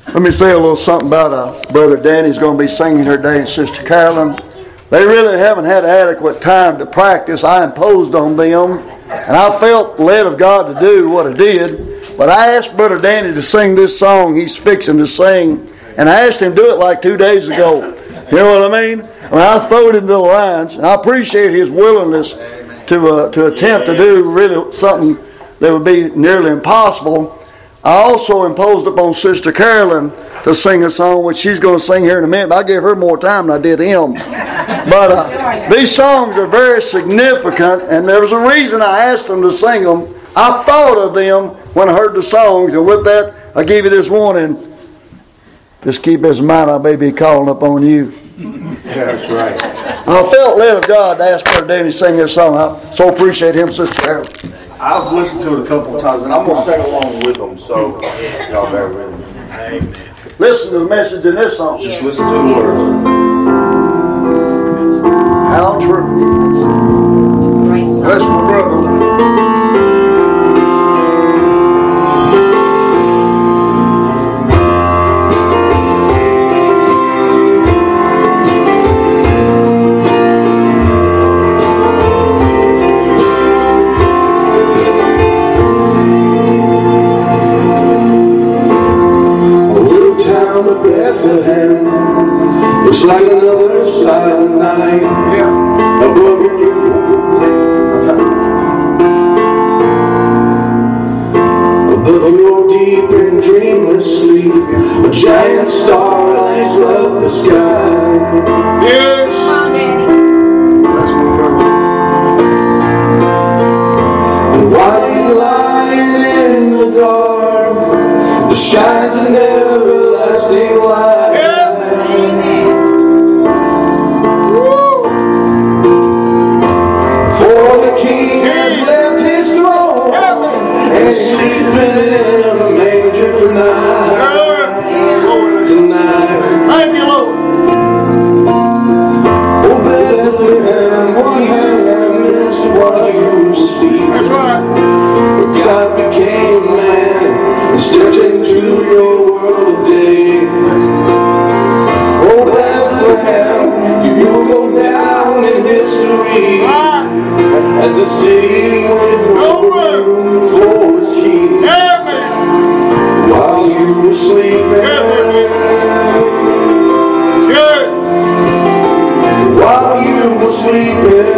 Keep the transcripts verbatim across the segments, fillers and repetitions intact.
Let me say a little something about uh, Brother Danny's going to be singing here today and Sister Carolyn. They really haven't had adequate time to practice. I imposed on them, and I felt led of God to do what I did. But I asked Brother Danny to sing this song he's fixing to sing, and I asked him to do it like two days ago. You know what I mean? I mean, I threw it into the lines, and I appreciate his willingness to uh, to attempt to do really something that would be nearly impossible. I also imposed upon Sister Carolyn to sing a song, which she's going to sing here in a minute. But I gave her more time than I did him. But uh, these songs are very significant, and there was a reason I asked them to sing them. I thought of them when I heard the songs, and with that, I give you this warning. Just keep this in mind, I may be calling upon you. That's right. I felt led of God to ask Brother Danny to sing this song. I so appreciate him, Sister Carolyn. I've listened to it a couple of times, and I'm going to sing along with them, so y'all bear with me. Amen. Listen to the message in this song. Just listen to the words. How true. Bless my brother. It's like another silent night, yeah, above above your deep and dreamless sleep. A giant star lights up the sky. Yes, that's my brother. And while he's lying in the dark, there shines an everlasting light. Sleeping in a manger tonight, tonight. Thank you, Lord. Oh, Bethlehem, what have missed while you were sleeping? That's right. For God became man and stepped into your world today. Oh, Bethlehem, you will go down in history as a city with no room for its king. Amen. While you were sleeping, good. While you were sleeping,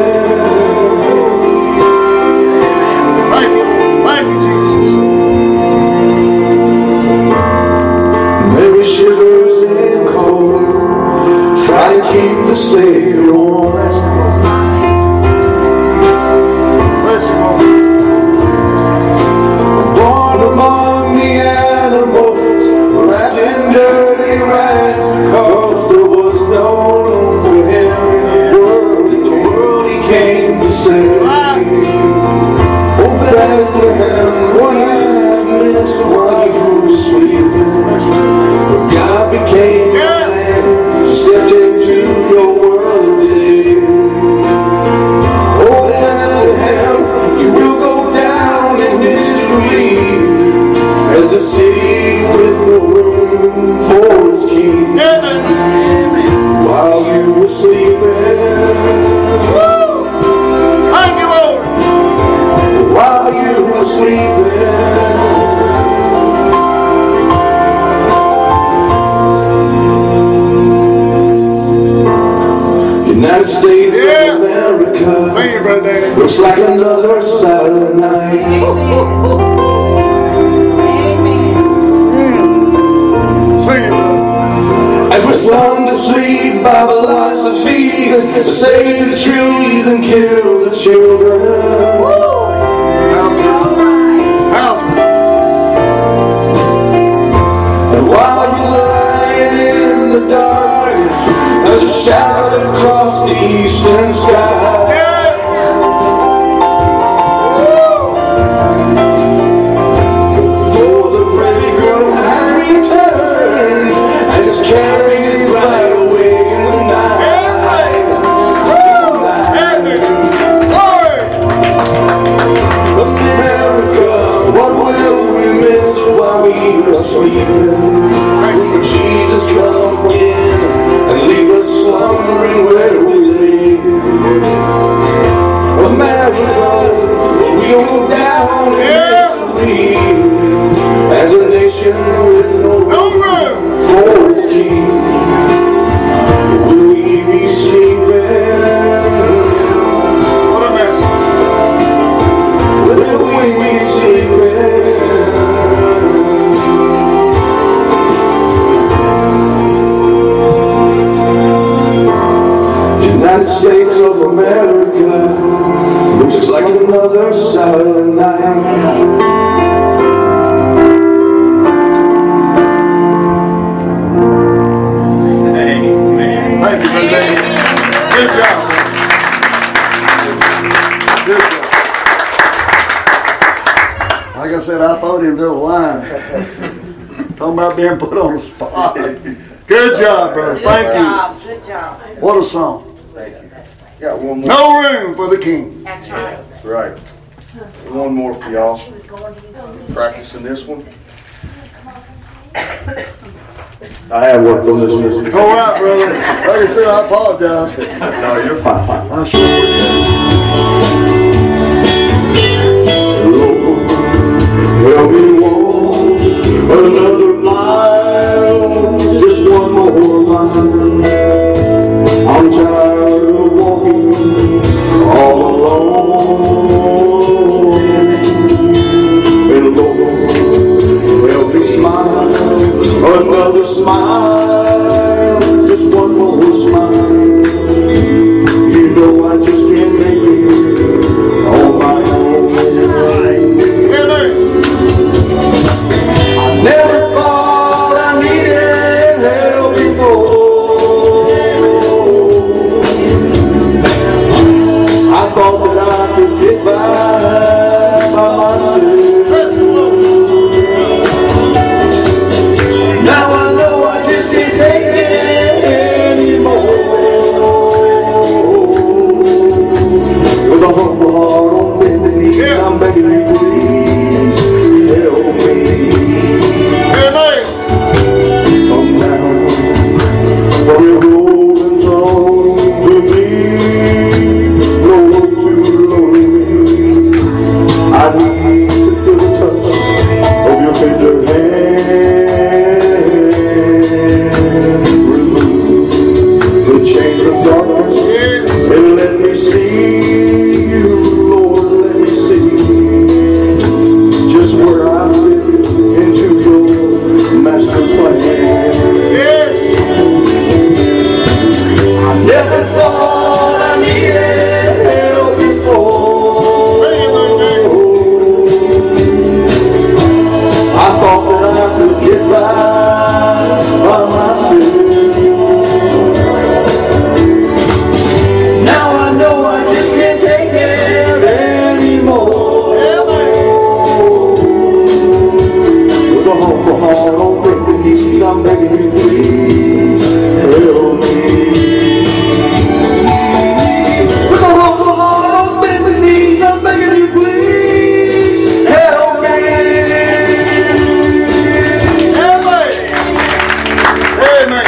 thank you, thank you, Jesus. Mary shivers in cold, try to keep the Savior warm. Born among the animals, wrapped in dirty rags, because there was no room for him in the world. In the world he came to save. Oh, Bethlehem, what have missed while you were sleeping? For God became man, he stepped into your world today. Oh, Bethlehem, you will go down in history as a city with no room for its king. While you were sleeping, Thank you, Lord. while you were sleeping, United States Yeah. of America. Thank you, Brother Danny. Looks like another silent night. Sing it, brother. As we're sung to sleep by philosophies that save the trees and kill the children. How true. How true. And while you're lying in the dark, there's a shadow across the eastern sky. For the bridegroom has returned and is carrying his bride away in the night. America, what will we miss while we are sleeping? no room for his king. Will we be sleeping? What a message. Will we be sleeping? United States of America looks like another Saturday night. Amen. Thank you, Brother Danny. Good job. Good job. Like I said, I thought him to the line. Talking about being put on the spot. Good job, brother. Thank Good you. job. Good job. What a song. Thank you. Got one more. No room for the king. That's right. That's right. One more for y'all. Practicing this one. I have worked on this one. All right, brother. Like I said, I apologize. No, you're fine. I sure appreciate Lord, help me walk another mile, just one more mile. I'm tired of walking all alone. And Lord, help me smile another smile, just one more smile. You know I just can't make it on my own. I never thought I needed help before. I thought that I could get by by myself. Now I know I just can't take it anymore. With a humble heart on bending knees, I'm begging you, please help me. Amen. Come down from your golden throne to me, Lord, to lonely me. I need to feel the touch of your tender hand. Remove the chains of darkness and let me see you, Lord, let me see just where I fit into your master plan. Yes. I never thought I needed help before. I thought that I could get by by myself. Now I know I just can't take it anymore. With a humble heart on bended knees, I'm begging you, please help me. With a humble heart on bended knees, I'm begging you, please help me. Amen. Amen.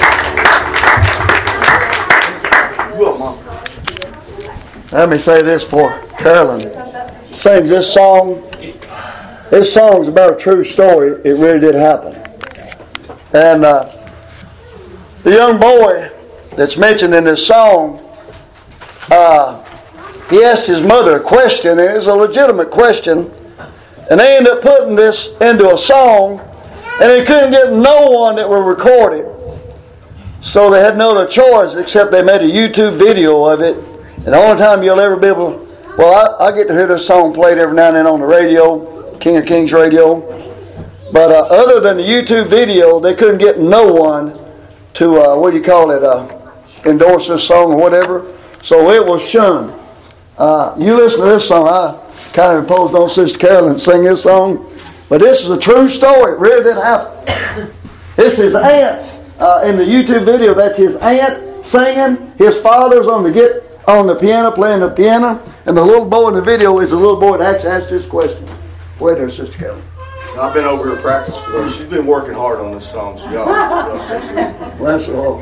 You up, Mom? Let me say this for Carolyn. Sings this song. This song's about a true story. It really did happen. And uh, the young boy that's mentioned in this song, uh, he asked his mother a question, and it was a legitimate question. And they ended up putting this into a song, and they couldn't get no one that would record it. So they had no other choice except they made a YouTube video of it. And the only time you'll ever be able, well, I, I get to hear this song played every now and then on the radio, King of Kings radio. But uh, other than the YouTube video, they couldn't get no one to, uh, what do you call it, uh, endorse this song or whatever. So it was shunned. Uh, you listen to this song, I kind of imposed on Sister Carolyn to sing this song. But this is a true story. It really did happen. This is aunt. Uh, in the YouTube video, that's his aunt singing. His father's on the get on the piano, playing the piano. And the little boy in the video is the little boy that actually asked this question. Wait there, Sister Carolyn. I've been over here practicing with her. She's been working hard on this song, so y'all. y'all stay tuned. Bless the Lord.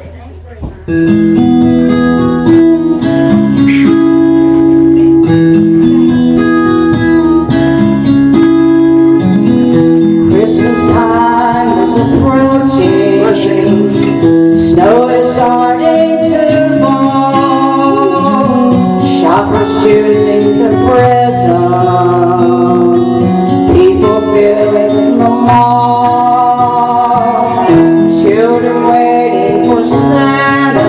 Christmas time was a approaching. Bless you. Snow is starting to fall. Shoppers choosing the presents. People filling the mall. Children waiting for Santa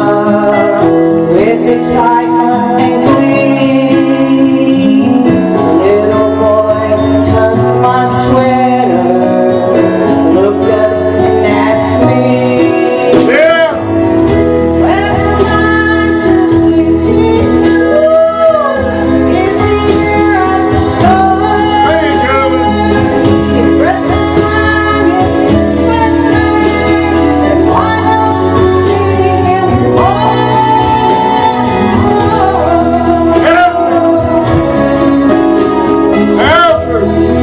with excitement and glee. Little boy tugged my sweater, looked up and asked me, Yeah. "Where's the line to see Jesus? Is he here at the store? There you go. If Christmas time is his birthday, then why don't we see him more?" Alfred.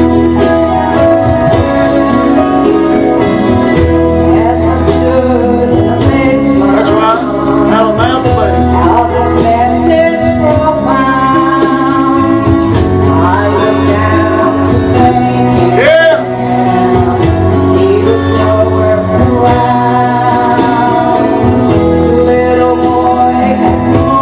As I stood in amazement, That's right. Alabama Bay. how this message profound, I looked down to thank him. Yeah. He was nowhere around. The little boy had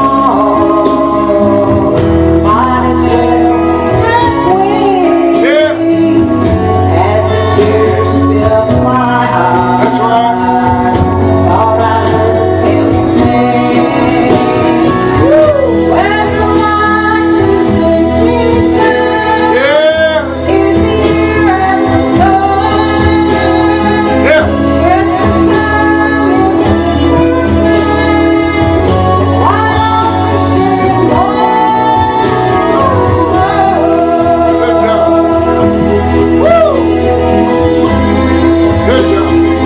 gone. Might as well have wings. Yeah. As the tears filled my eyes, That's right. thought I heard him sing. Where's the line to see Jesus? Yeah. Is he here at the store? Yeah. Christmas time is his birthday. Why don't we sing more? Good job. Good job.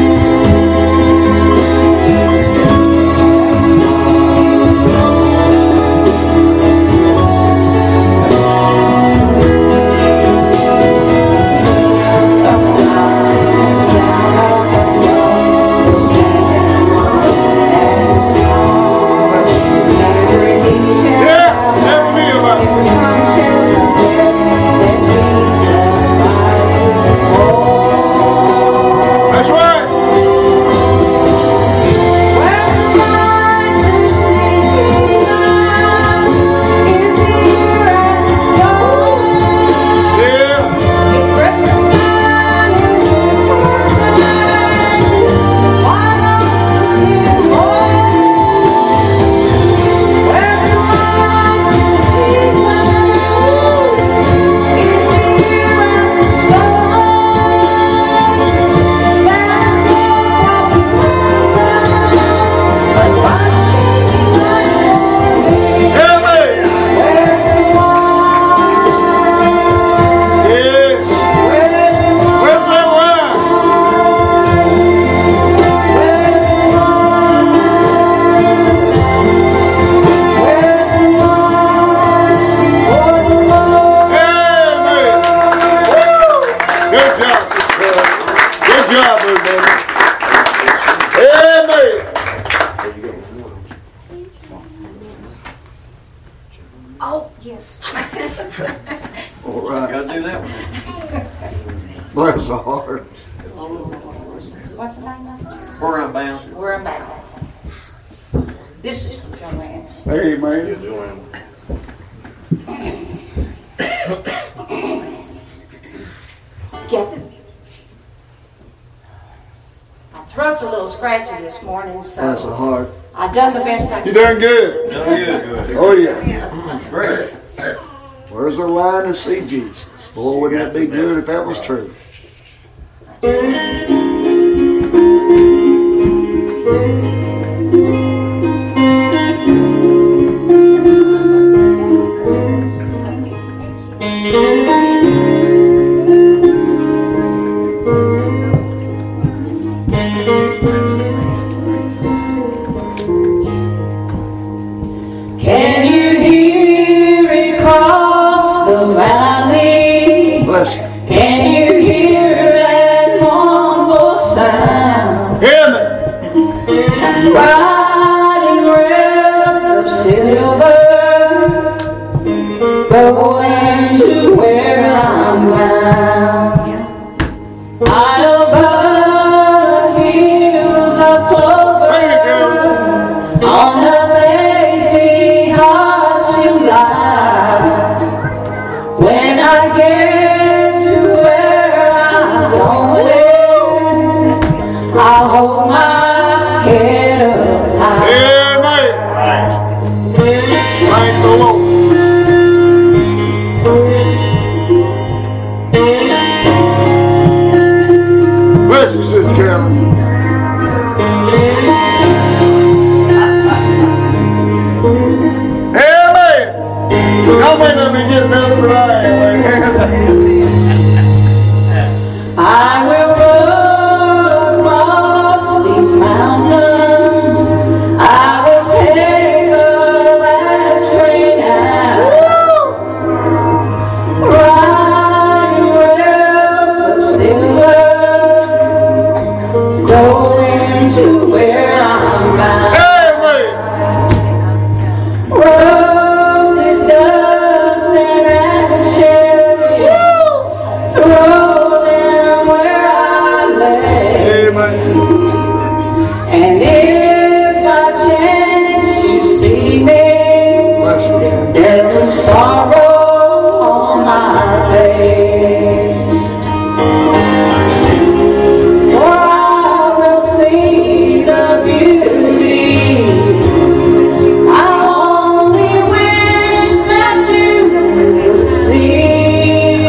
Yeah. Tell me about it. That's right. Yeah. Tell me. Yes. Where's that line? Amen. Good job. Good job, everybody. Amen. Oh, yes. All right. Gotta do that one. Bless the heart. What's the name of it? Where I'm bound. Where am I? This is from Joanne. Amen. Joanne. Get it? My throat's a little scratchy this morning, Bless the so heart. I've done the best I You can. done good. Done good. Oh yeah. Great. Where's the line to see Jesus? Boy, wouldn't that be good if that was true? Can you hear it cross the valley? Bless you. Can you hear that mournful sound? Hear me. Riding rails of silver, going to where I'm bound. High above On a lazy hot July, when I get to where I'm going, I'll hold my head up high. Amen. Thank the Lord. Bless you, Sister Carolyn. Y'all may not be getting better than I am, I will run across these mountains. I will take the last train out. Riding rails of silver, going to where I'm bound. Roses dust and ashes, throw them where I lay. And if by chance you see me, there's sorrow on my face. For I will see the beauty. I only wish that you would see.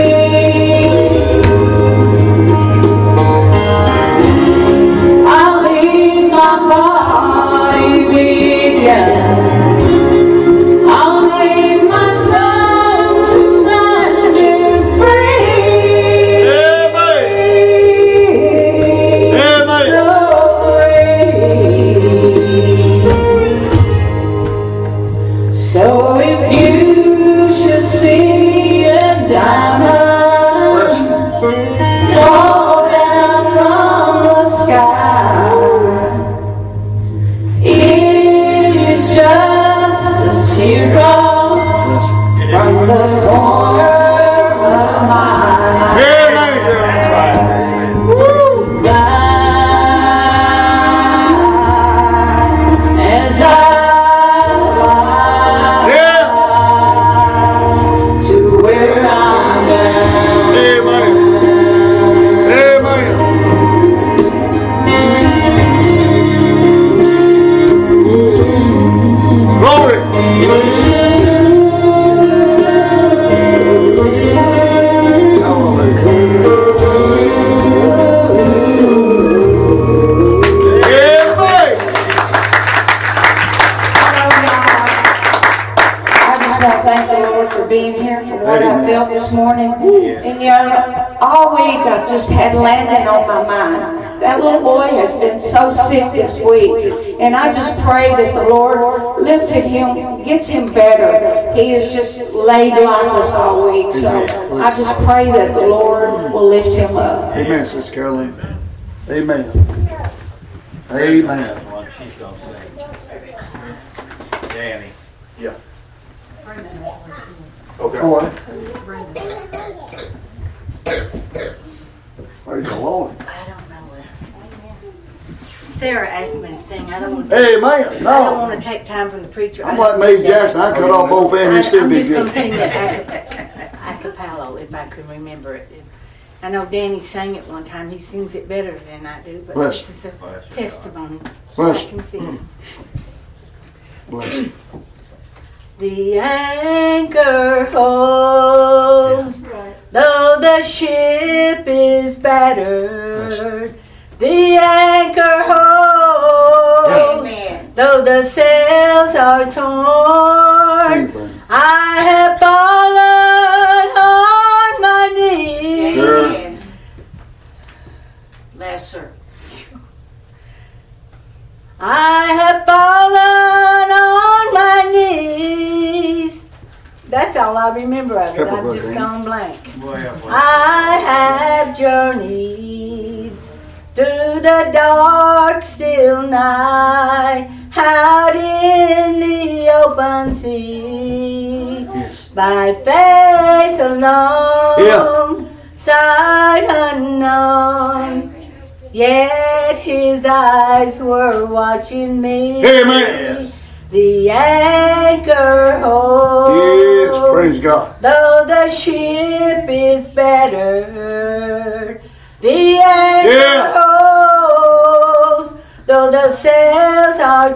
I'll leave my body with you. I'll leave my soul to slander free. Amen. So free. So if you should see a diamond fall down from the sky, it is just a teardrop from the corner of my eye. Woo! Die as I fly to where I'm bound. Amen. Amen. Glory. I just want to thank the Lord for being here, for what I felt this morning. And you know, all week I've just had Landon on my mind. That little boy has been so sick this week. And I just pray that the Lord lifted him, gets him better. He has just laid lifeless all week. So I just pray that the Lord will lift him up. Amen, Sister Carolyn. Amen. Amen. Danny. Yeah. Okay. All right. Praise the Lord. I don't know it. Sarah asked me to sing. I don't want to, Amen. I don't No. want to take time from the preacher. I'm I like don't Mae think Jackson. I cut off both ends and still I'm be just going good. to sing the acapella if I can remember it. I know Danny sang it one time. He sings it better than I do, but Bless this is a testimony. Bless I can sing. Bless you. The anchor holds, though the ship is battered. The anchor holds, Amen. though the sails are torn. Amen. I have fallen on my knees. Sure. Amen. Bless her. I have fallen on my knees. That's all I remember of it. Pepper I've Brook, just ain't it? gone blank. Well, I have journeyed through the dark, still night, out in the open sea. Yes. By faith alone, Yeah. sight unknown. yet his eyes were watching me. Amen. The anchor holds. Yes, praise God. Though the ship is battered, the anchor Yeah. holds. Though the sails are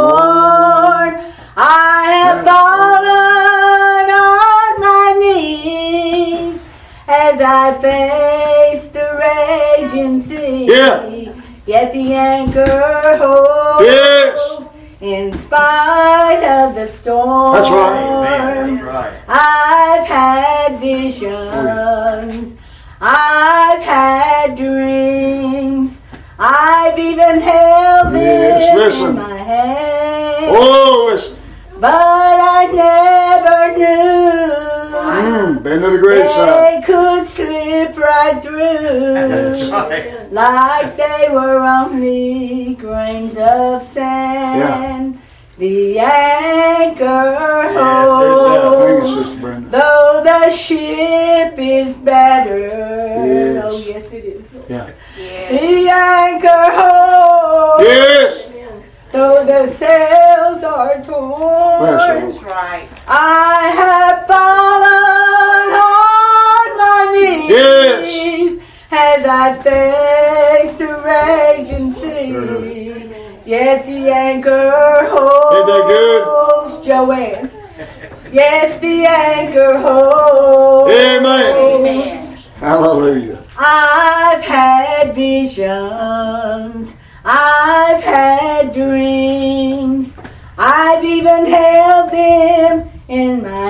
torn, I have fallen on my knees as I face the raging sea. Yeah. Yet the anchor holds. Yes. In spite of the storm. That's right. Amen. That's right. I've had visions. I've had dreams. I've even held Yes, them listen. in my hand. Oh, listen. But I never knew Mm, been to the graveside. they could slip right through That's right. like they were only grains of sand. The anchor Thank holds. you, Sister Brenda. Though the ship is battered, Yes. oh yes it is. Yeah. The anchor holds. Yes. Though the sails are Bless torn, you. right. I have fallen on my knees Yes. as I face the raging sea. Yet the anchor holds. Ain't that good? Joanne. Yes, the anchor holds. Amen. Amen. Hallelujah. I've had visions. I've had dreams. I've even held them in my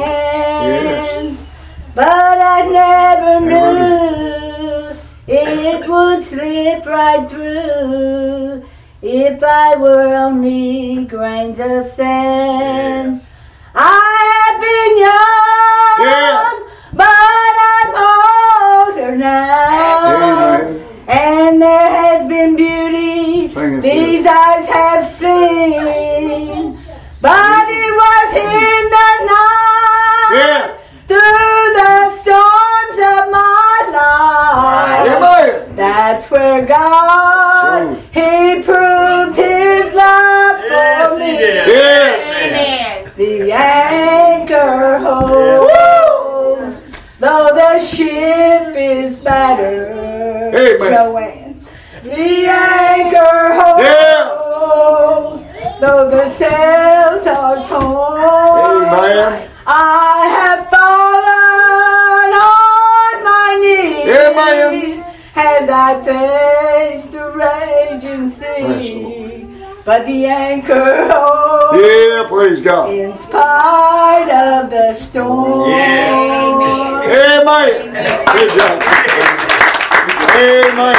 hands. But I never knew it would slip right through if I were only grains of sand. I have been young, but I'm older now. Amen. And there has been beauty Sing it, these eyes have seen. But it was in the night, Yeah. through the storms of my life. Amen. That's where God, He proved His love Yes, for he me. did. Yeah. Amen. The anchor holds, though the ship is battered. Amen. Joanne. The anchor holds, though the sails are torn. Amen. I have fallen on my knees Amen. as I face the raging sea. But the anchor holds. Yeah, praise God. In spite of the storm. Amen. Amen. Good job. Amen.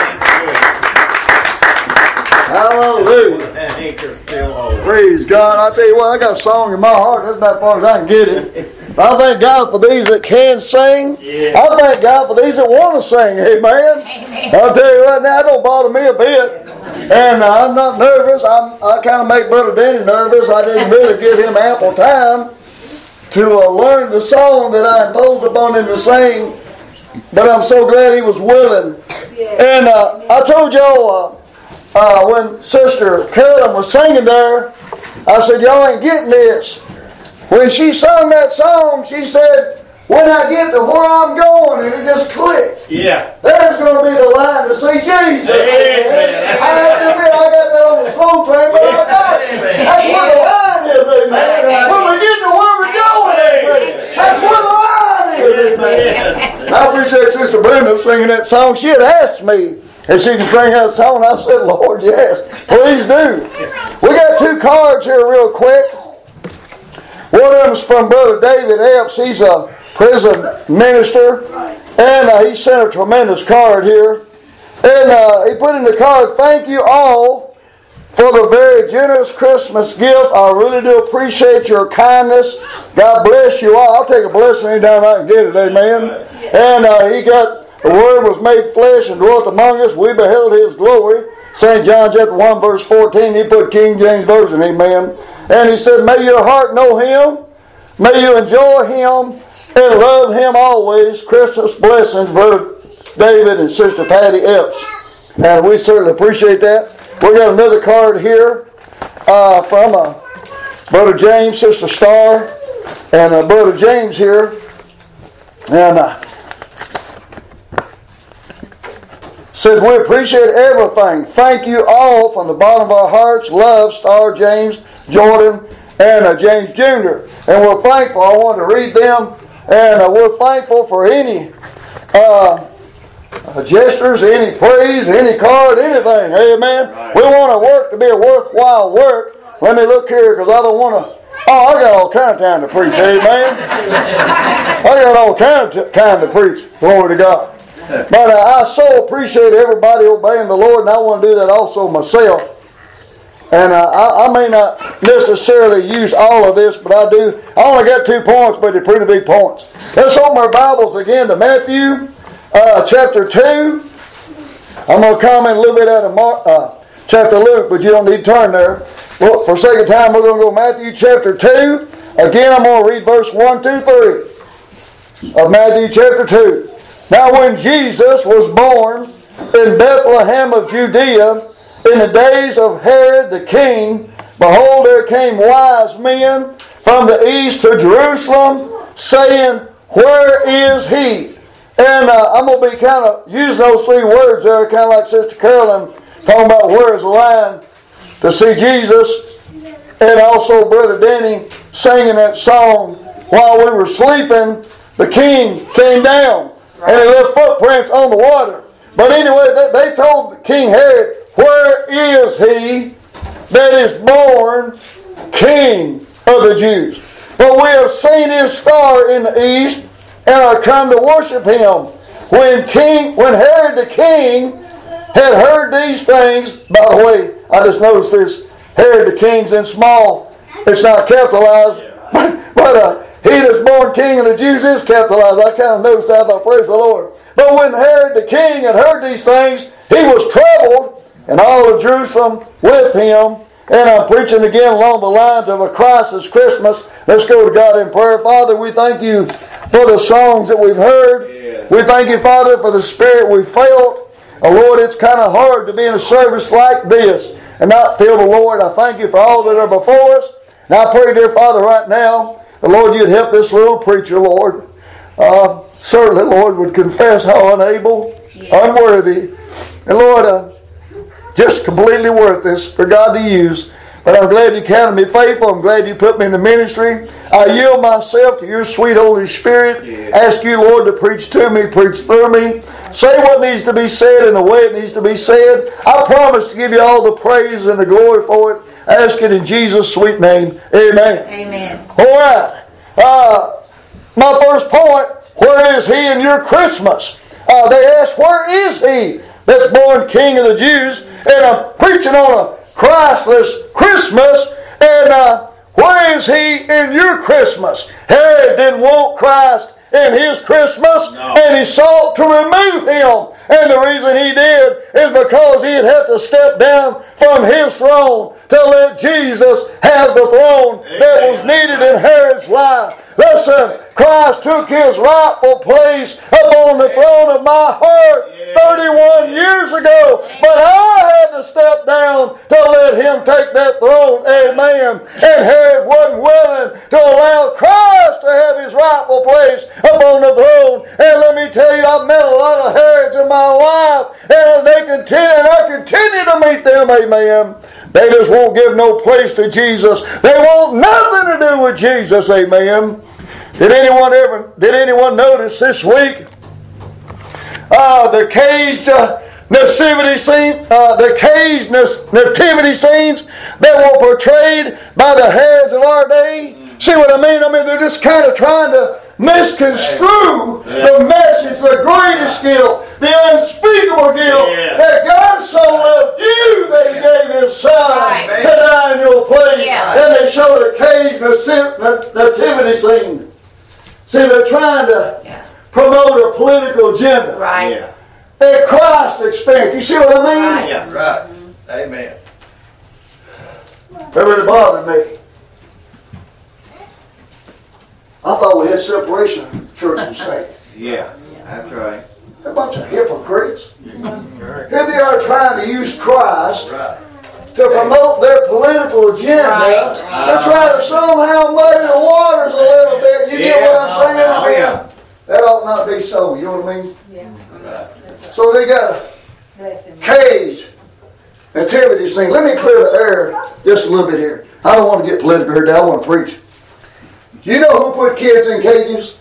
Hallelujah. That anchor still holds. Praise God. I tell you what, I got a song in my heart. That's about as far as I can get it. I thank God for these that can sing. Yeah. I thank God for these that want to sing. Amen. Amen. I'll tell you right now, it don't bother me a bit. And uh, I'm not nervous. I'm, I kind of make Brother Danny nervous. I didn't really give him ample time to uh, learn the song that I imposed upon him to sing. But I'm so glad he was willing. And uh, I told y'all uh, uh, when Sister Carolyn was singing there, I said, y'all ain't getting this. When she sung that song, she said, when I get to where I'm going, and it just clicked. Yeah. There's going to be the line to see Jesus. Amen. I have to admit, I got that on the slow train, but I got it. That's where the line is, amen. When we get to where we're going, amen. That's where the line is, amen. I appreciate Sister Brenda singing that song. She had asked me if she could sing that song, and I said, Lord, yes, please do. We got two cards here real quick. One of them is from Brother David Epps. He's a prison minister, and uh, he sent a tremendous card here. And uh, he put in the card, thank you all for the very generous Christmas gift. I really do appreciate your kindness. God bless you all. I'll take a blessing anytime I can get it, amen. And uh, he got, the Word was made flesh and dwelt among us. We beheld His glory. Saint John chapter one verse fourteen, he put King James Version, amen. And he said, may your heart know Him. May you enjoy Him and love Him always. Christmas blessings, Brother David and Sister Patty Epps. And we certainly appreciate that. We got another card here uh, from uh, Brother James, Sister Star, and uh, Brother James here. And uh, says, we appreciate everything. Thank you all from the bottom of our hearts. Love, Star, James, Jordan, and uh, James Junior And we're thankful. I want to read them. And uh, we're thankful for any uh, uh, gestures, any praise, any card, anything. Amen. Right. We want our work to be a worthwhile work. Let me look here because I don't want to. Oh, I got all kind of time to preach. Amen. I got all kind of time to preach. Glory to God. But uh, I so appreciate everybody obeying the Lord, and I want to do that also myself. And uh, I, I may not necessarily use all of this, but I do. I only got two points, but they're pretty big points. Let's open our Bibles again to Matthew uh, chapter two. I'm going to comment a little bit out of Mark, uh, chapter Luke, but you don't need to turn there. Well, for sake of time, we're going to go Matthew chapter two. Again, I'm going to read verse one, two, three of Matthew chapter two. Now when Jesus was born in Bethlehem of Judea, in the days of Herod the king, behold, there came wise men from the east to Jerusalem, saying, where is he? And uh, I'm going to be kind of using those three words there, kind of like Sister Carolyn, talking about where is the line to see Jesus. And also Brother Danny singing that song, while we were sleeping, the king came down. And he left footprints on the water. But anyway, they, they told King Herod, where is he that is born King of the Jews? But we have seen his star in the east and are come to worship him. When King, when Herod the king had heard these things, by the way, I just noticed this, Herod the king's in small. It's not capitalized. But, but uh, he that's born King of the Jews is capitalized. I kind of noticed that. I thought, praise the Lord. But when Herod the king had heard these things, he was troubled, and all of Jerusalem with him. And I'm preaching again along the lines of a crisis Christmas. Let's go to God in prayer. Father, we thank you for the songs that we've heard. Yeah. We thank you, Father, for the Spirit we felt. Oh, Lord, it's kind of hard to be in a service like this and not feel the Lord. I thank you for all that are before us. And I pray, dear Father, right now, the Lord, you'd help this little preacher, Lord. Uh, certainly, Lord, would confess how unable, yeah. unworthy, and Lord, uh, just completely worthless for God to use. But I'm glad you counted me faithful. I'm glad you put me in the ministry. I yield myself to your sweet Holy Spirit. Yeah. Ask you, Lord, to preach to me, preach through me. Say what needs to be said in the way it needs to be said. I promise to give you all the praise and the glory for it. Ask it in Jesus' sweet name. Amen. Amen. All right. Uh, my first point, where is he in your Christmas? Uh, they asked, where is he that's born King of the Jews? And I'm preaching on a Christless Christmas. And uh, where is he in your Christmas? Herod didn't want Christ in his Christmas, no. and he sought to remove him. And the reason he did is because he'd have to step down from his throne to let Jesus have the throne Amen. That was needed in Herod's life. Listen, Christ took his rightful place upon the throne of my heart thirty-one years ago. But I had to step down to let him take that throne. Amen. And Herod wasn't willing to allow Christ to have his rightful place upon the throne. And let me tell you, I've met a lot of Herods in my life. And they continue, and I continue to meet them. Amen. They just won't give no place to Jesus. They want nothing to do with Jesus. Amen. Did anyone ever, did anyone notice this week uh, the caged uh, nativity scene, uh, the caged nativity scenes that were portrayed by the Herods of our day? See what I mean? I mean, they're just kind of trying to misconstrue yeah. the message, the greatest guilt, the unspeakable guilt yeah. that God so loved you that He gave His Son right. to die in your place. Yeah. And they showed a caged nativity scene. See, they're trying to yeah. promote a political agenda. Right. Yeah. At Christ's expense. You see what I mean? Right. Yeah. Right. Amen. That really bothered me. I thought we had separation of church and state. Yeah, that's right. A bunch of hypocrites. Here they are trying to use Christ to promote their political agenda. Right. To try to somehow muddy the waters a little bit. You get what I'm saying? Oh, yeah. That ought not be so. You know what I mean? Yeah. So they got a Bless him. cage nativity scene. Let me clear the air just a little bit here. I don't want to get political here today. I want to preach. You know who put kids in cages?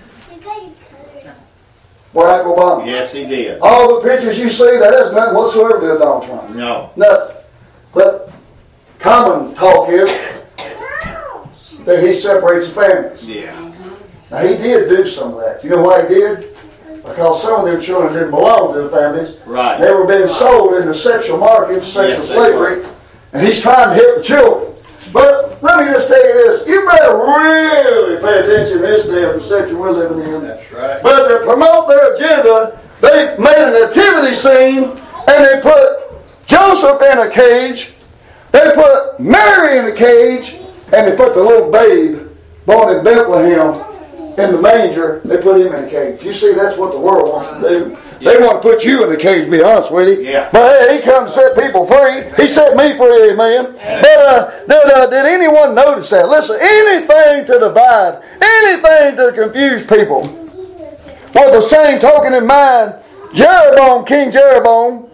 Barack Obama. Yes, he did. All the pictures you see, that has nothing whatsoever to do with Donald Trump. No. Nothing. But common talk is that he separates the families. Yeah. Now he did do some of that. You know why he did? Because some of them children didn't belong to the families. Right. They were being sold into sexual markets, sexual Yes, they slavery, and he's trying to help the children. But let me just tell you this. You better really pay attention to this day of perception we're living in. That's right. But to promote their agenda, they made a nativity scene and they put Joseph in a cage, they put Mary in a cage, and they put the little babe born in Bethlehem in the manger. They put him in a cage. You see, that's what the world wants to do. They want to put you in the cage, to be honest with you. Yeah. But hey, he comes to set people free. He set me free, amen. But uh, did, uh, did anyone notice that? Listen, anything to divide, anything to confuse people. With the same token in mind, Jeroboam, King Jeroboam,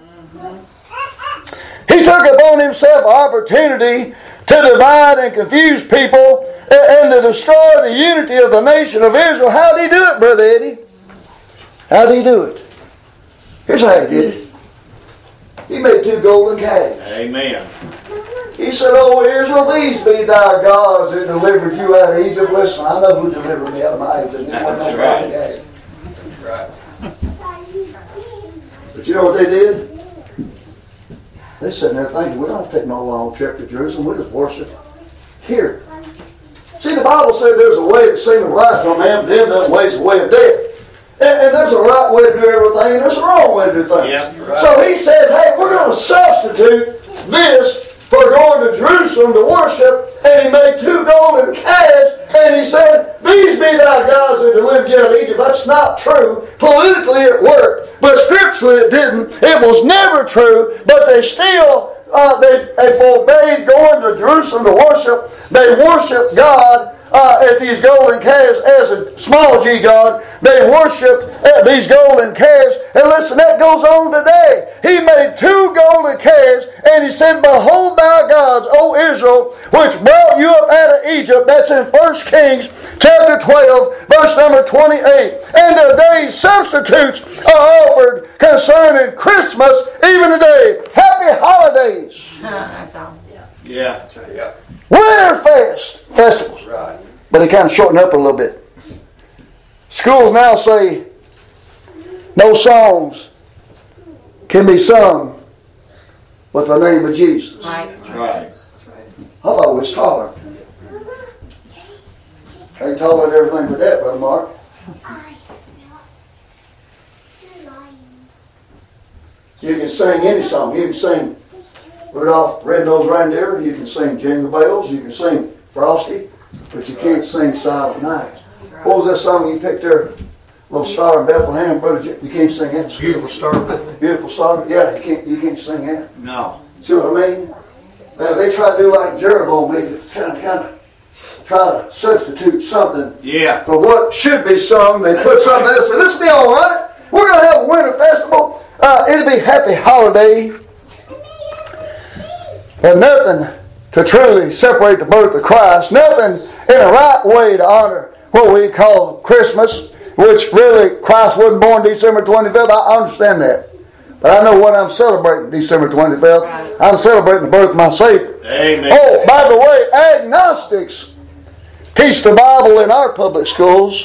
he took upon himself an opportunity to divide and confuse people and, and to destroy the unity of the nation of Israel. How did he do it, Brother Eddie? How did he do it? Here's how he did it. He made two golden calves. Amen. He said, "O Israel, these be thy gods that delivered you out of Egypt." Listen, I know who delivered me out of my Egypt. It wasn't no golden calf. But you know what they did? They sitting there thinking, we don't have to take no long trip to Jerusalem. We just worship here. See, the Bible said there's a way that seemeth right to a man, but then that way's a way of death. And, and there's a right way to do everything, and there's a wrong way to do things. Yeah, right. So he says, hey, we're going to substitute this for going to Jerusalem to worship. And he made two golden calves, and he said, these be thy gods that delivered you out of Egypt. That's not true. Politically it worked, but scripturally it didn't. It was never true, but they still, uh, they, they forbade going to Jerusalem to worship. They worshiped God uh, at these golden calves as a small g God. They worshiped at these golden calves. And listen, that goes on today. He made two golden calves, and he said, behold thy gods, O Israel, which brought you up out of Egypt. That's in First Kings chapter twelve, verse number twenty-eight. And today substitutes are offered concerning Christmas, even today. Happy holidays. That's all. Yeah. Winterfest festivals. Right. But they kind of shorten up a little bit. Schools now say no songs can be sung with the name of Jesus. Right. Right. I thought it was tolerant. Ain't tolerant everything but that, Brother Mark. You can sing any song. You can sing Rudolph Red-Nosed Reindeer. You can sing Jingle Bells. You can sing Frosty. But you can't sing Silent Night. What was that song you picked there? Little Star in Bethlehem, Brother J- You can't sing that. Beautiful star of Bethlehem. Beautiful Star. Yeah, you can't, you can't sing that. No. See what I mean? Now, they try to do like Jeroboam. They kind of, kind of try to substitute something Yeah. for what should be sung. They put something else. So this will be all right. We're going to have a winter festival. Uh, it'll be happy holiday. But nothing to truly separate the birth of Christ. Nothing in a right way to honor what we call Christmas, which really Christ wasn't born December twenty-fifth. I understand that. But I know what I'm celebrating December twenty-fifth. I'm celebrating the birth of my Savior. Amen. Oh, by the way, agnostics teach the Bible in our public schools.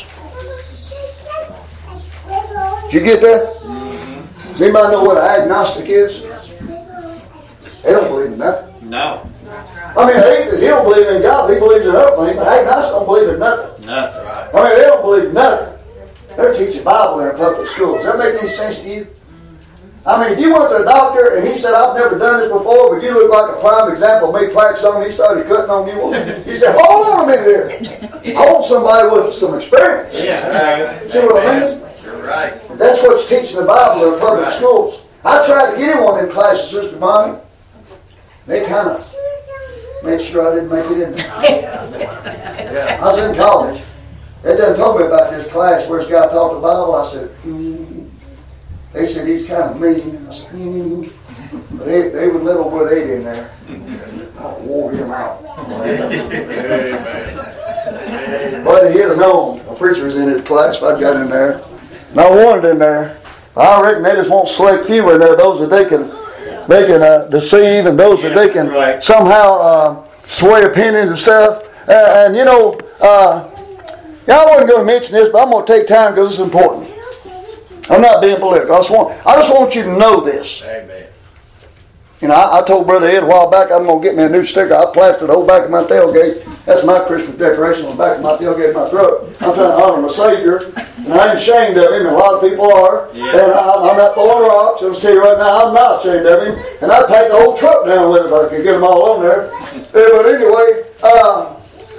Did you get that? Does anybody know what an agnostic is? They don't believe in nothing. No. I mean, he, he don't believe in God. He believes in everything, but agnostics don't believe in nothing. Nothing. Right. I mean, they don't believe in nothing. They're teaching Bible in our public schools. Does that make any sense to you? I mean, if you went to a doctor and he said, I've never done this before, but you look like a prime example of me practicing on, he started cutting on you. You said, hold on a minute here. Hold somebody with some experience. Yeah. See what I mean? You're right. That's what's teaching the Bible in public schools. I tried to get in one of them classes, Sister Bonnie. They kind of made sure I didn't make it in there. I was in college. They done told me about this class where this guy taught the Bible. I said, hmm. They said he's kind of mean. I said, hmm. They, they would let old boy eight in there. I wore him out. But he'd have known a preacher was in his class if I'd got in there. And I wanted in there. I reckon they just want select few in there, those that they can they can uh, deceive, and those that they can right. somehow uh, sway opinions and stuff. Uh, and you know, uh, yeah, I wasn't going to mention this, but I'm going to take time because it's important. I'm not being political. I just want I just want you to know this. Amen. You know, I, I told Brother Ed a while back I'm going to get me a new sticker. I plastered the whole back of my tailgate. That's my Christmas decoration on the back of my tailgate of my truck. I'm trying to honor my Savior, and I ain't ashamed of Him, and a lot of people are. Yeah. And I, I'm not throwing rocks. I'm telling you right now, I'm not ashamed of Him. And I'd pack the whole truck down with it if I could get them all on there. But anyway, uh,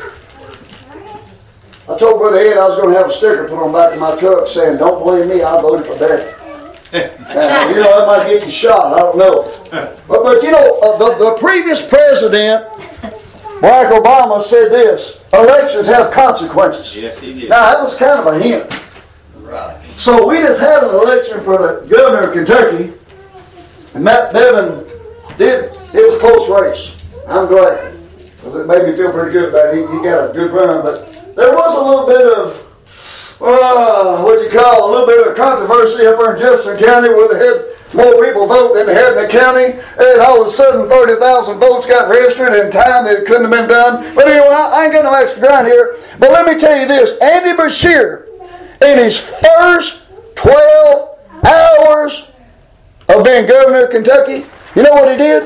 I told Brother Ed I was going to have a sticker put on the back of my truck saying, "Don't blame me, I voted for Daddy." And, you know, that might get you shot. I don't know. But, but you know, uh, the, the previous president, Barack Obama, said this: elections have consequences. Yes, he did. Now, that was kind of a hint. Right. So we just had an election for the governor of Kentucky, and Matt Bevin did. It was a close race. I'm glad, because it made me feel pretty good about it. He, he got a good run, but there was a little bit of Uh, what do you call a little bit of controversy up there in Jefferson County, where they had more people vote than they had in the county, and all of a sudden thirty thousand votes got registered in time that it couldn't have been done. But anyway, I, I ain't got no extra ground here. But let me tell you this: Andy Beshear, in his first twelve hours of being governor of Kentucky, you know what he did?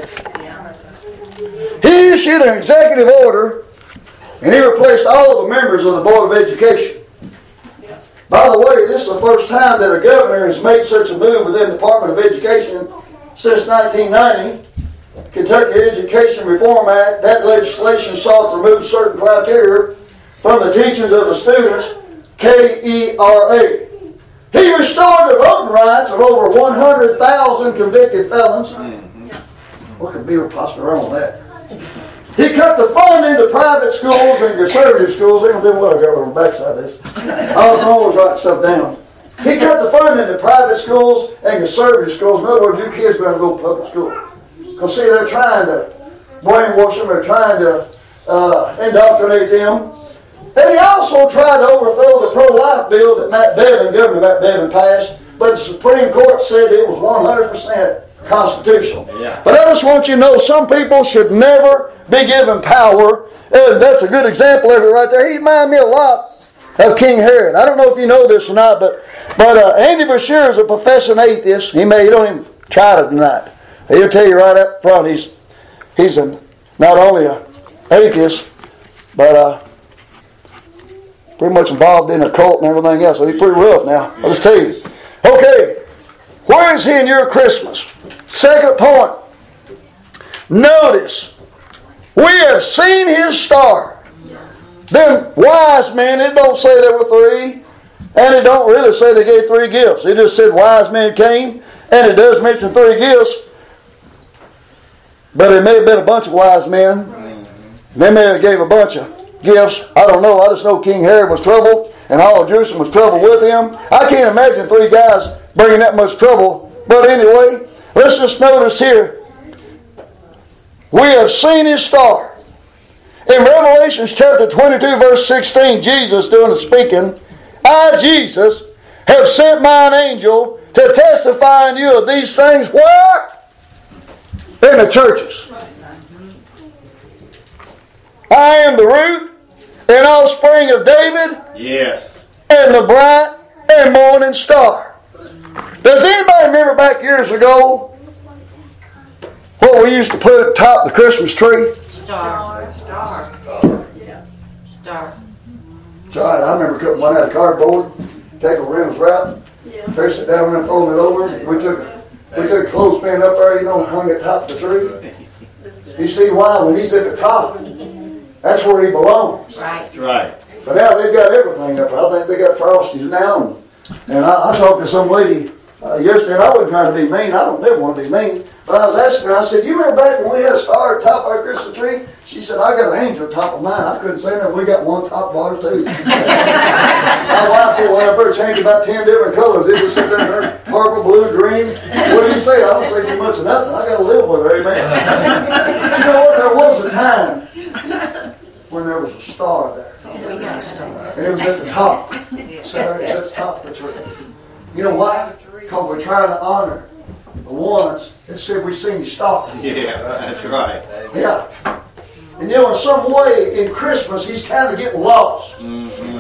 He issued an executive order, and he replaced all of the members of the Board of Education. By the way, this is the first time that a governor has made such a move within the Department of Education since nineteen ninety. Kentucky Education Reform Act, that legislation sought to remove certain criteria from the teachings of the students, K E R A. He restored the voting rights of over one hundred thousand convicted felons. What could be possibly wrong with that? He cut the funding to private schools and conservative schools. They don't do what I got on the backside of this. I was always writing stuff down. He cut the funding to private schools and conservative schools. In other words, you kids better go to public school. Because see, they're trying to brainwash them. They're trying to uh, indoctrinate them. And he also tried to overthrow the pro-life bill that Matt Bevin, Governor Matt Bevin, passed. But the Supreme Court said it was one hundred percent constitutional. Yeah. But I just want you to know, some people should never be given power. And that's a good example of it right there. He reminded me a lot of King Herod. I don't know if you know this or not, but but uh, Andy Beshear is a professing atheist. He may he don't even try to deny it. He'll tell you right up front he's he's a, not only an atheist, but uh, pretty much involved in a cult and everything else. So he's pretty rough now. I'll just tell you. Okay, where is he in your Christmas? Second point. Notice, we have seen his star. Them wise men, it don't say there were three, and it don't really say they gave three gifts. It just said wise men came, and it does mention three gifts. But it may have been a bunch of wise men. They may have gave a bunch of gifts. I don't know. I just know King Herod was troubled, and all of Jerusalem was troubled with him. I can't imagine three guys bringing that much trouble. But anyway, let's just notice here. We have seen his star. In Revelation chapter twenty-two, verse sixteen, Jesus doing the speaking, I, Jesus, have sent mine angel to testify unto you of these things. Where? In the churches. I am the root and offspring of David. Yes. And the bright and morning star. Does anybody remember back years ago what we used to put at the top of the Christmas tree? Star. Star. Star. Yeah. Star. That's right. I remember cutting one out of cardboard, take a rim's wrap, press it down and fold it over. We took a, we took a clothespin up there, you know, and hung it top of the tree. You see why? When he's at the top, that's where he belongs. Right. That's right. But now they've got everything up there. I think they got frosties now, and And I, I talked to some lady uh, yesterday, and I wasn't trying to be mean. I don't never want to be mean. But I was asking her, I said, you remember back when we had a star at the top of our Christmas tree? She said, I got an angel top of mine. I couldn't say that. We got one top of ours too. My wife will went up there changed about ten different colors. It was sitting there, purple, blue, green. What do you say? I don't say too much of nothing. I got to live with her, amen. But you know what? There was a time when there was a star there. And it was at the top. So it was at the top of the tree. You know why? Because we're trying to honor the ones that said we seen his star. Yeah, that's right. Yeah. And you know, in some way, in Christmas, he's kind of getting lost. Mm-hmm.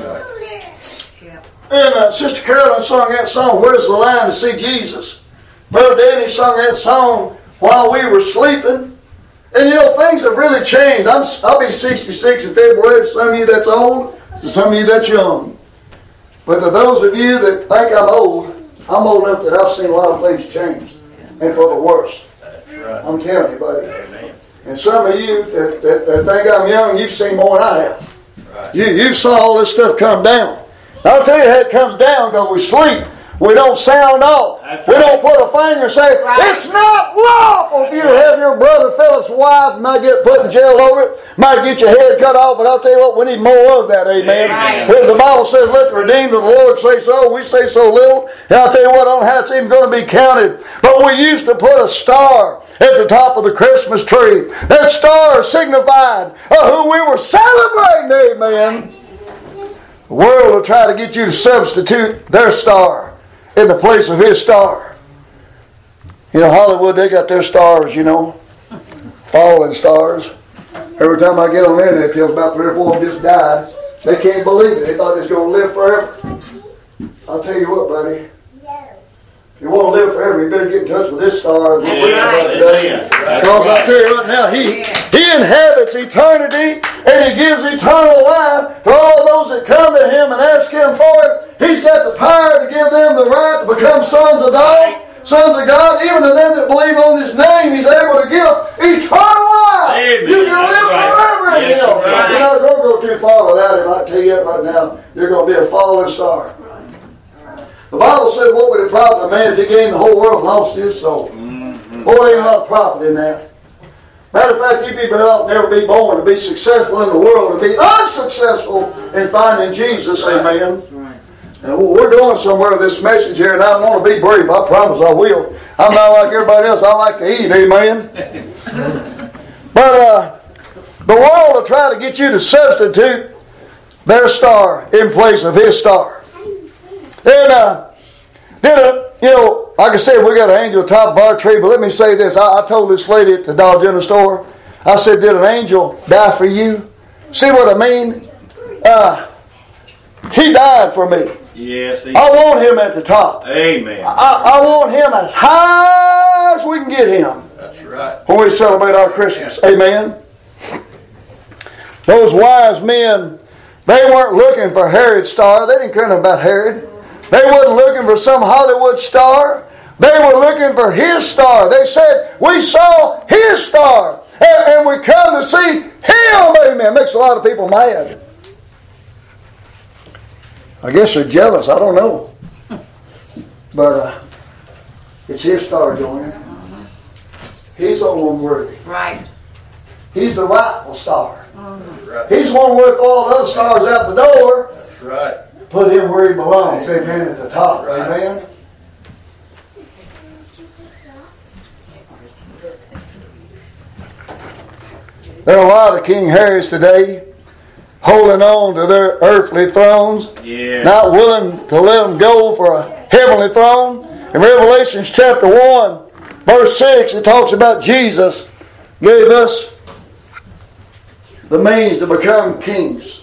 And uh, Sister Carolyn sung that song, Where's the Line to See Jesus? Brother Danny sung that song while we were sleeping. And you know, things have really changed. I'm, I'll be sixty-six in February. Some of you that's old, some of you that's young. But to those of you that think I'm old, I'm old enough that I've seen a lot of things change. And for the worse. I'm telling you, buddy. And some of you that, that, that think I'm young, you've seen more than I have. Right. You, you saw all this stuff come down. I'll tell you how it comes down because we sleep. We don't sound off. That's we right. don't put a finger and say, right. It's not lawful for you to have your brother Philip's wife. Might get put in jail over it. Might get your head cut off. But I'll tell you what, we need more of that, amen. Right. Well, the Bible says, let the redeemed of the Lord say so. We say so little. And I'll tell you what, I don't know how it's even going to be counted. But we used to put a star at the top of the Christmas tree. That star signified uh, who we were celebrating, amen. The world will try to get you to substitute their star in the place of his star. You know, Hollywood, they got their stars, you know. Fallen stars. Every time I get on the internet, it tells about three or four of them just died. They can't believe it. They thought they was going to live forever. I'll tell you what, buddy. If you want to live forever, you better get in touch with this star. That's right. Today. Because I'll tell you right now, he, he inhabits eternity and he gives eternal life to all those that come to him and ask him for it. He's got the power to give them the right to become sons of God, sons of God. Even to them that believe on his name, he's able to give eternal life. Amen. You can live forever in him. You're not going to go too far without him. I tell you that right now. You're going to be a fallen star. The Bible said, what would it profit a man if he gained the whole world and lost his soul? Mm-hmm. Boy, ain't a lot of profit in that. Matter of fact, you'd be better off never be born to be successful in the world and be unsuccessful in finding Jesus. Right. Amen. Right. And we're going somewhere with this message here, and I'm going to be brief. I promise I will. I'm not like everybody else. I like to eat. Amen. But uh, the world will try to get you to substitute their star in place of his star. And, uh, did a, you know, like I said, we got an angel top of our tree, but let me say this. I, I told this lady at the Dollar General store, I said, did an angel die for you? See what I mean? Uh, he died for me. Yes. He I want him at the top. Amen. I, I want him as high as we can get him. That's right. When we celebrate our Christmas. Amen. Those wise men, they weren't looking for Herod's star. They didn't care nothing about Herod. They wasn't looking for some Hollywood star. They were looking for his star. They said, we saw his star. And, and we come to see him. Amen. Makes a lot of people mad. I guess they're jealous. I don't know. But uh, it's his star, Joanne. He's the only one worthy. Right. He's the rightful star. Right. He's the one worth all the other stars out the door. That's right. Put him where he belongs, amen, at the top, right. Amen. There are a lot of King Herods today holding on to their earthly thrones, yeah. not willing to let them go for a heavenly throne. In Revelation chapter one, verse six, it talks about Jesus gave us the means to become kings.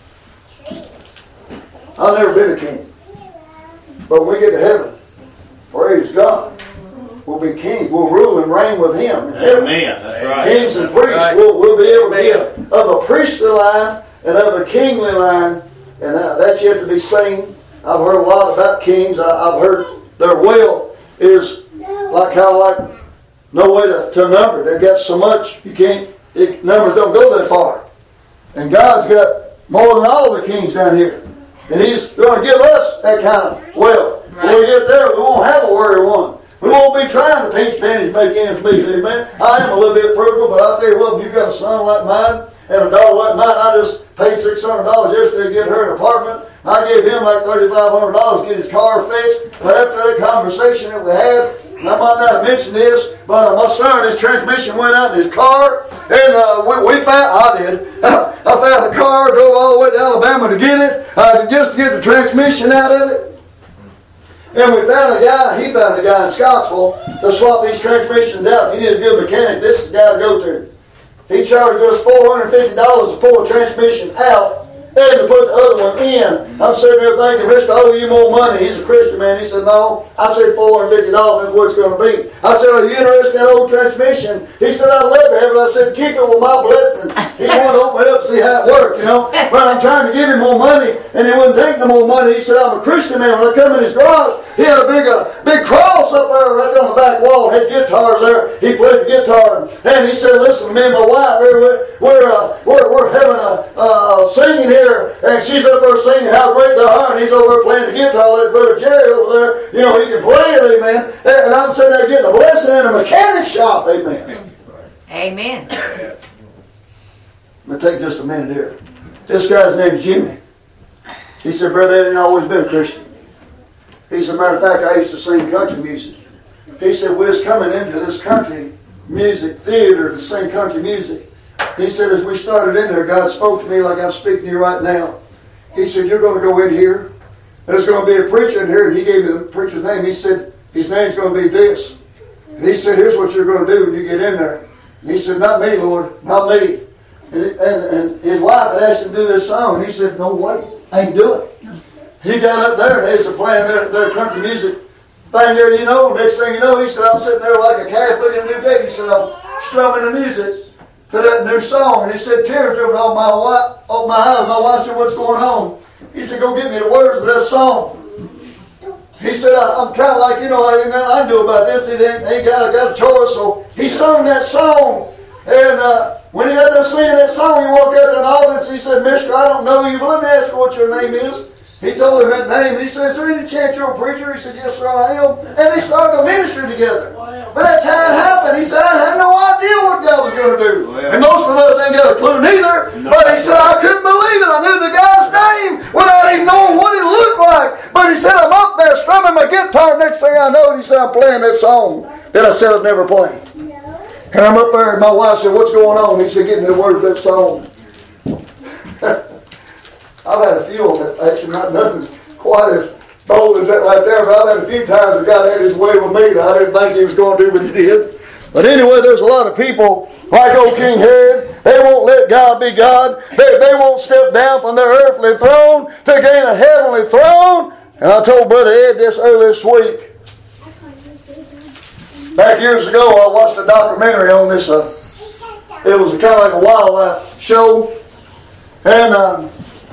I've never been a king. But when we get to heaven, praise God, we'll be kings. We'll rule and reign with him in heaven. Amen. That's right. Kings and priests. Right. We'll, we'll be able to be of a priestly line and of a kingly line. And uh, that's yet to be seen. I've heard a lot about kings. I, I've heard their wealth is like kind of like no way to, to number. They've got so much you can't, it, numbers don't go that far. And God's got more than all the kings down here. And He's going to give us that kind of wealth. When we get there, we won't have a worry one. We won't be trying to teach Danny to make ends meet. Amen. I am a little bit frugal, but I'll tell you what, if you've got a son like mine and a daughter like mine, I just paid six hundred dollars yesterday to get her an apartment. I gave him like thirty-five hundred dollars to get his car fixed. But after that conversation that we had, and I might not have mentioned this, but uh, my son, his transmission went out in his car, and uh, we, we found, I did, I found a car, drove all the way to Alabama to get it, uh, just to get the transmission out of it. And we found a guy, he found a guy in Scottsville to swap these transmissions out. If you need a good mechanic, this is the guy to go to. He charged us four hundred fifty dollars to pull a transmission out and to put the other one in. I'm sitting there thinking, Mister I owe you more money. He's a Christian man. He said, no. I said, four hundred fifty dollars is what it's going to be. I said, are you interested in that old transmission? He said, I'd love to have it. I said, keep it with my blessing. He wanted to open it up and see how it worked, you know. But I'm trying to give him more money, and he wouldn't take no more money. He said, I'm a Christian man. When I come in his garage, he had a big uh, big cross up there right on the back wall. Had guitars there. He played the guitar. And he said, listen, me and my wife, we're, we're, uh, we're, we're having a uh, singing here, and she's up there singing how great they are, and he's over there playing the guitar. That Brother Jerry over there, you know, he can play it, amen. And I'm sitting there getting a blessing in a mechanic shop, amen. Amen. I'm going to take just a minute here. This guy's name's Jimmy. He said, Brother Ed, I've always been a Christian. He said, matter of fact, I used to sing country music. He said, we was coming into this country music theater to sing country music. He said, as we started in there, God spoke to me like I'm speaking to you right now. He said, you're going to go in here. There's going to be a preacher in here. And he gave me the preacher's name. He said, his name's going to be this. And he said, here's what you're going to do when you get in there. And he said, not me, Lord, not me. And, and, and his wife had asked him to do this song. And he said, no way, I ain't doing it. He got up there and they was playing their, their country music thing there, you know. Next thing you know, he said, I'm sitting there like a calf looking at a new gate. He said, I'm strumming the music to that new song. And he said, tears dripping off my, wife, off my eyes. My wife said, what's going on? He said, go get me the words of that song. He said, I, I'm kind of like, you know, I ain't nothing I can do about this. He ain't, ain't got, got a choice. So he sung that song. And uh, when he got done singing that song, he walked out to an audience. He said, Mister, I don't know you, but let me ask you what your name is. He told him that name, and he said, is there any chance you're a preacher? He said, yes, sir, I am. And they started a ministry together. But that's how it happened. He said, I had no idea what God was going to do. And most of us ain't got a clue neither. But he said, I couldn't believe it. I knew the guy's name without even knowing what he looked like. But he said, I'm up there strumming my guitar. Next thing I know, he said, I'm playing that song that I said I'd never play. And I'm up there, and my wife said, what's going on? He said, give me the words of that song. I've had a few of them. Actually, not nothing quite as bold as that right there, but I've had a few times that God had his way with me that I didn't think he was going to do, but he did. But anyway, there's a lot of people like old King Herod. They won't let God be God. They, they won't step down from their earthly throne to gain a heavenly throne. And I told Brother Ed this earlier this week. Back years ago, I watched a documentary on this. Uh, it was kind of like a wildlife show. And uh,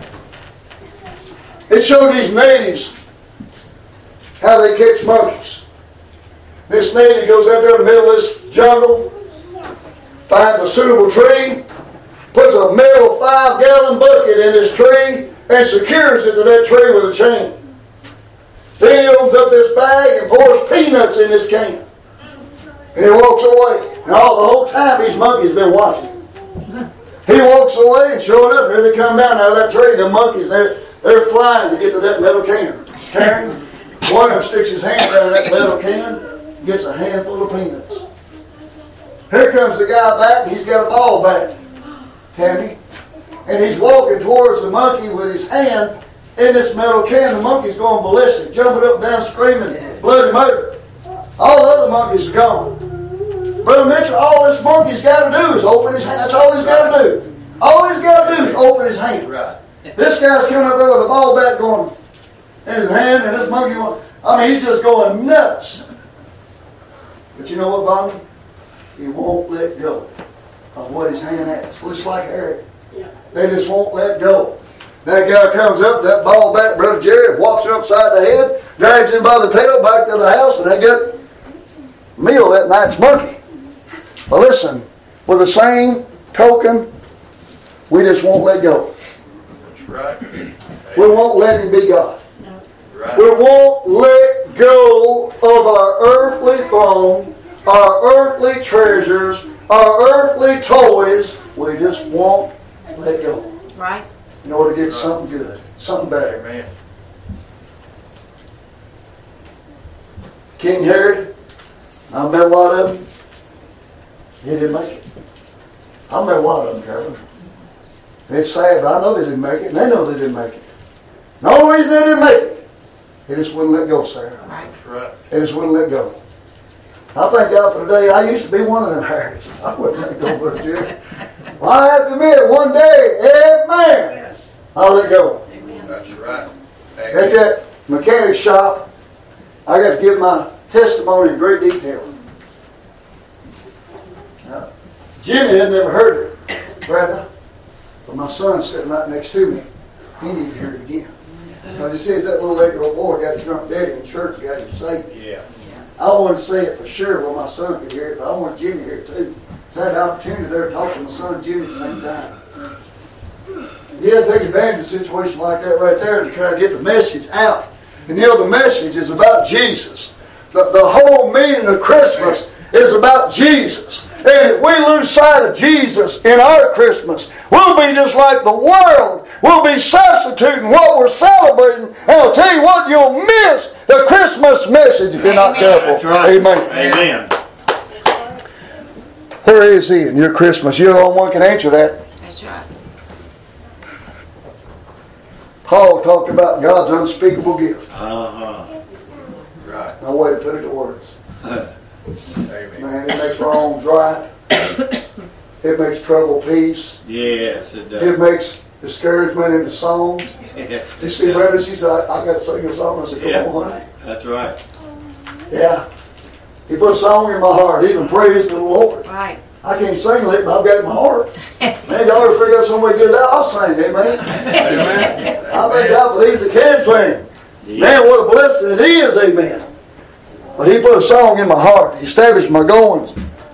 it showed these natives how they catch monkeys. This native goes out there in the middle of this jungle, finds a suitable tree, puts a metal five-gallon bucket in this tree, and secures it to that tree with a chain. Then he opens up this bag and pours peanuts in this can. And he walks away. And all the whole time these monkeys been watching. He walks away, and sure enough, here they come down out of that tree. The monkeys, they're, they're flying to get to that metal can. Karen, one of them sticks his hand down in that metal can, gets a handful of peanuts. Here comes the guy back, and he's got a ball bat, Tammy. And he's walking towards the monkey with his hand in this metal can. The monkey's going ballistic, jumping up and down, screaming, bloody murder. All the other monkeys are gone. Brother Mitchell, all this monkey's got to do is open his hand. That's all he's got to do. All he's got to do is open his hand. Right. This guy's coming up there with a ball bat going in his hand, and this monkey going, I mean, he's just going nuts. But you know what, Bonnie? He won't let go of what his hand has. Looks like Eric. Yeah. They just won't let go. That guy comes up, that ball bat, Brother Jerry, whops him upside the head, drags him by the tail back to the house, and they got meal that night's monkey. But listen, with the same token, we just won't let go. That's right. We won't let Him be God. Right. We won't let go of our earthly throne, our earthly treasures, our earthly toys. We just won't let go Right. in order to get something good, something better. Amen. King Herod, I met a lot of them. He didn't make it. I met a lot of them, Carolyn. And it's sad, but I know they didn't make it, and they know they didn't make it. The only reason they didn't make it, they just wouldn't let go, Sarah. That's right. They just wouldn't let go. I thank God for today. I used to be one of them Herods. I wouldn't let go, Brother Jerry. Well, I have to admit, one day, amen, I'll let go. That's right. At that mechanic shop, I got to give my testimony in great detail. Now, Jimmy had never heard it, Brenda, but my son's sitting right next to me. He needs to hear it again. Because he says that little eight-year-old boy got his drunk daddy in church, got him saved. Yeah. I wanted to say it for sure where my son could hear it, but I wanted Jimmy to hear it too. So I had the opportunity there to talk to my son and Jimmy at the same time. You had to take advantage of a situation like that right there to try to get the message out. And you know, the message is about Jesus. The, the whole meaning of Christmas is about Jesus. And if we lose sight of Jesus in our Christmas, we'll be just like the world. We'll be substituting what we're celebrating. And I'll tell you what, you'll miss the Christmas message if you're not careful. That's right. Amen. Amen. Where is He in your Christmas? You're the only one can answer that. That's right. Paul talked about God's unspeakable gift. Uh-huh. Right. No way to put it to words. Amen. Man, it makes wrongs right. It makes trouble peace. Yes, it does. It makes discouragement into songs. Yes, You it see, does. Brenda, she said, I, I got to sing a song. I said, come Yeah. on, honey. That's right. Yeah. He put a song in my heart, even praise to the Lord. Right. I can't sing it, but I've got it in my heart. Man, y'all ever figure out some way to get it out? I'll sing, amen. Amen. I thank God for these that can sing. Man, what a blessing it is, amen. But He put a song in my heart. He established my goings.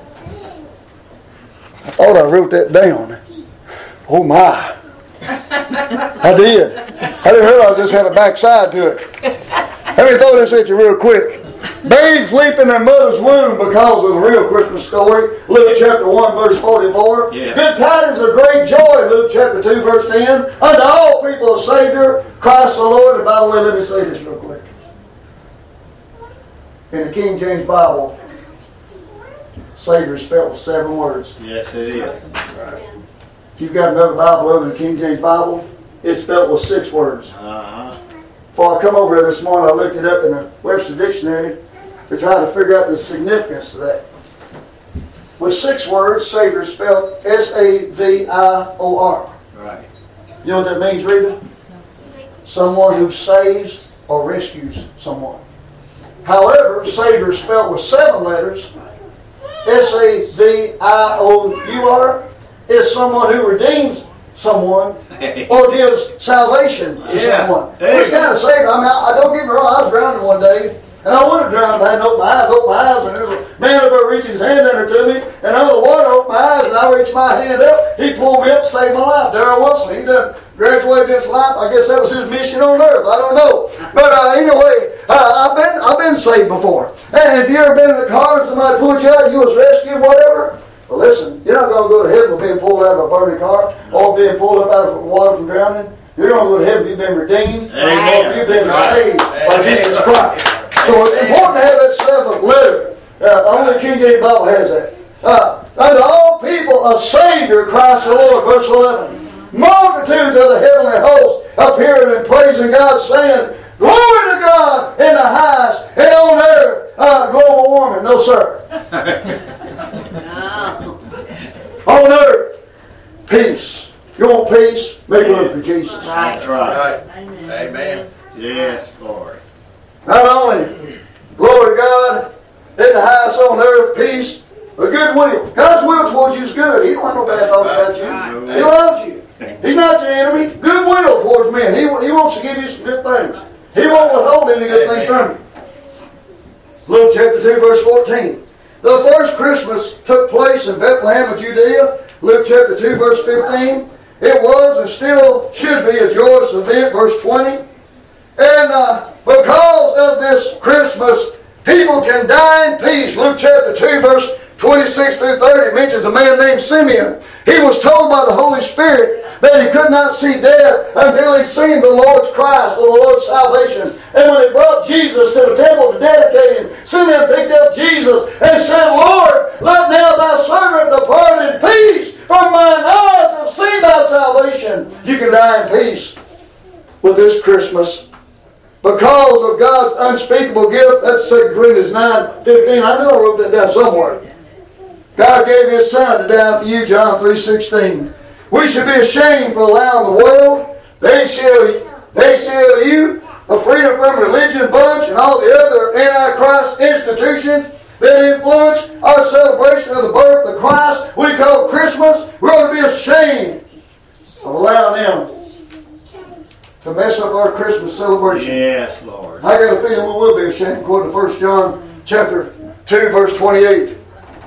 I thought I wrote that down. Oh my. I did. I didn't realize this had a backside to it. Let me throw this at you real quick. Babes leap in their mother's womb because of the real Christmas story. Luke chapter one, verse forty-four. Yeah. Good tidings of great joy, Luke chapter two, verse ten. Unto all people a Savior, Christ the Lord. And by the way, let me say this real quick. In the King James Bible, Savior is spelled with seven words. Yes, it is. If you've got another Bible other than the King James Bible, it's spelled with six words. Uh-huh. Before I come over here this morning, I looked it up in the Webster Dictionary to try to figure out the significance of that. With six words, Savior is spelled S A V I O R. Right. You know what that means, Rita? Someone who saves or rescues someone. However, Savior is spelled with seven letters. S A V I O U R is someone who redeems someone or gives salvation to Yeah. someone. Hey. Which kind of saved. I mean, I, I don't get me wrong, I was drowning one day, and I would have drowned if I hadn't opened my eyes, opened my eyes, and there was a man up there reaching his hand under to me, and on the water opened my eyes, and I reached my hand up, he pulled me up, saved my life. Darrell Wilson, he done graduated this life. I guess that was his mission on earth. I don't know. But uh, anyway, uh, I've been I've been saved before. And if you ever been in a car and somebody pulled you out, you was rescued, whatever, well, listen, you're not going to go to heaven with being pulled out of a burning car or being pulled up out of water from drowning. You're going to go to heaven if you've been redeemed Amen. or if you've been Right. saved by Amen. Jesus Christ. So it's important to have that seventh letter. Uh, only the King James Bible has that. Uh, unto all people a Savior, Christ the Lord. Verse eleven. Multitudes of the heavenly host appearing and praising God, saying, Glory to God in the highest, and on earth, uh, global warming. No, sir. On earth, peace. You want peace? Make room for Jesus. That's right. Right. Amen. Yes, Lord. Not only glory to God in the highest on earth, peace, but goodwill. God's will towards you is good. He don't have no bad thoughts about you. He loves you. He's not your enemy. Goodwill towards men. He, he wants to give you some good things. He won't withhold any good things from you. Luke chapter two, verse fourteen. The first Christmas took place in Bethlehem of Judea. Luke chapter two, verse fifteen. It was and still should be a joyous event, verse twenty. And uh, because of this Christmas, people can die in peace. Luke chapter two, verse twenty-six through thirty mentions a man named Simeon. He was told by the Holy Spirit that he could not see death until he'd seen the Lord's Christ or the Lord's salvation. And when they brought Jesus to the temple to dedicate him, Simeon picked up Jesus and said, Lord, let now thy servant depart in peace, for mine eyes have seen thy salvation. You can die in peace with this Christmas because of God's unspeakable gift. That's Second Corinthians nine fifteen. I know I wrote that down somewhere. God gave His Son to die for you, John three sixteen. We should be ashamed for allowing the world. They shall, they shall you a freedom from religion bunch and all the other Antichrist institutions that influence our celebration of the birth of Christ. We call Christmas. We ought to be ashamed of allowing them to mess up our Christmas celebration. Yes, Lord. I got a feeling we will be ashamed, according to First John chapter two, verse twenty-eight.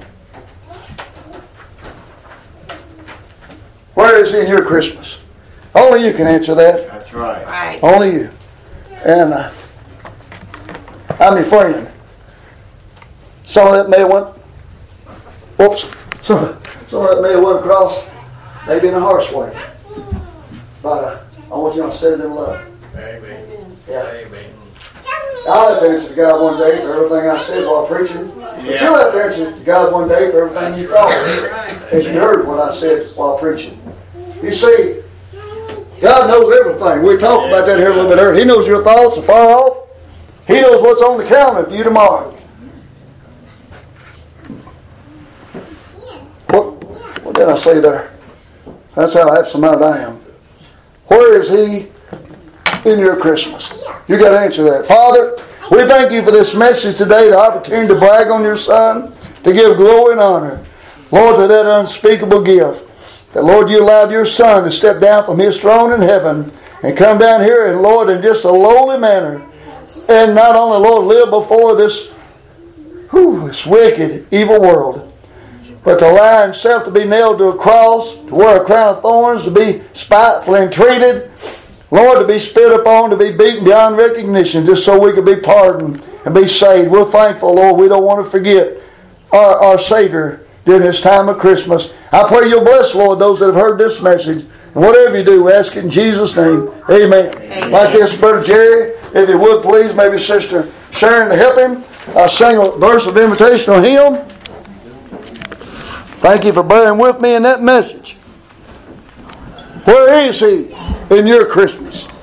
Where is He in your Christmas? Only you can answer that. That's right. Right. Only you. And uh, I'm your friend. Some of that may have went, whoops, some, some of that may have went across, maybe in a harsh way. But uh, I want you to say it in love. Amen. Yeah. Amen. I'll have to answer to God one day for everything I said while preaching. But you'll have to answer to God one day for everything you thought as you heard what I said while preaching. You see, God knows everything. We talked about that here a little bit earlier. He knows your thoughts are far off. He knows what's on the calendar for you tomorrow. What, what did I say there? That's how absent-minded I am. Where is He in your Christmas? You got to answer that. Father, we thank You for this message today, the opportunity to brag on Your Son, to give glory and honor, Lord, to that unspeakable gift. That, Lord, You allowed Your Son to step down from His throne in heaven and come down here and, Lord, in just a lowly manner, and not only, Lord, live before this, whew, this wicked, evil world, but to allow Himself to be nailed to a cross, to wear a crown of thorns, to be spitefully entreated, Lord, to be spit upon, to be beaten beyond recognition, just so we could be pardoned and be saved. We're thankful, Lord. We don't want to forget our, our Savior during this time of Christmas. I pray You'll bless, Lord, those that have heard this message. And whatever You do, we ask it in Jesus' name. Amen. Amen. Like this, Brother Jerry, if you would please, maybe Sister Sharon to help him. I'll sing a verse of invitational hymn. Thank you for bearing with me in that message. Where is He in your Christmas?